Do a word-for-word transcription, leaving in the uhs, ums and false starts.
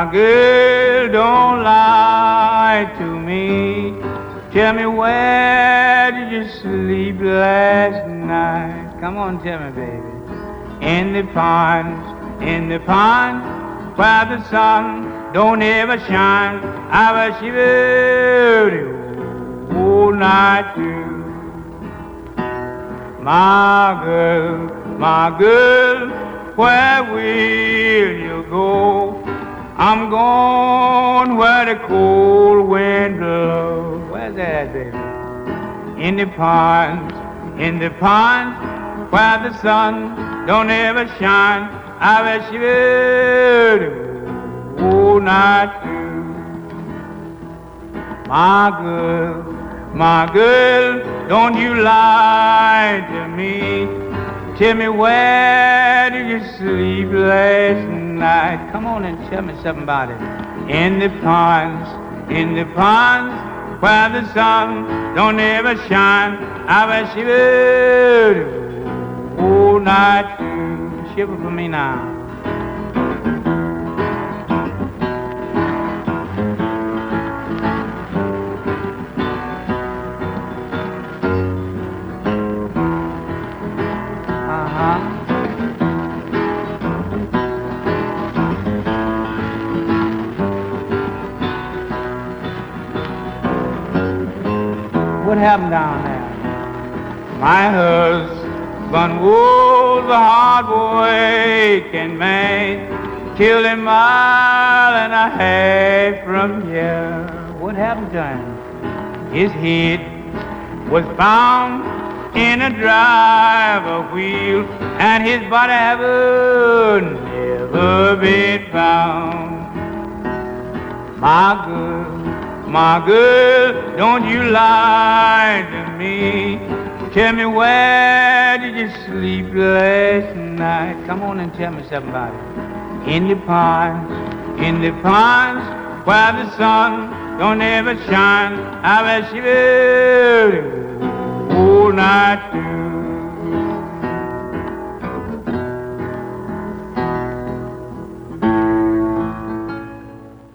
girl, don't lie to me. Tell me, where did you sleep last night? Come on, tell me, baby. In the pond, in the pond, where the sun don't ever shine. I was shivering all night through. My girl, my girl, where will you go? I'm going where the cold wind blows. Where's that, baby? In the pond, in the pond, where the sun don't ever shine. I was shivering all night through. My girl, my girl, don't you lie to me. Tell me, where did you sleep last night? Come on and tell me something about it. In the ponds, in the ponds, where the sun don't ever shine. I was shivering all night through. Shiver for me now. What happened down there? My husband was a hard-working man, killed a mile and a half from here. What happened to him? His head was found in a driver wheel, and his body haven't never been found. My girl, my girl, don't you lie to me. Tell me, where did you sleep last night? Come on and tell me something about it. In the ponds, in the ponds, where the sun don't ever shine. I was shivering all night through.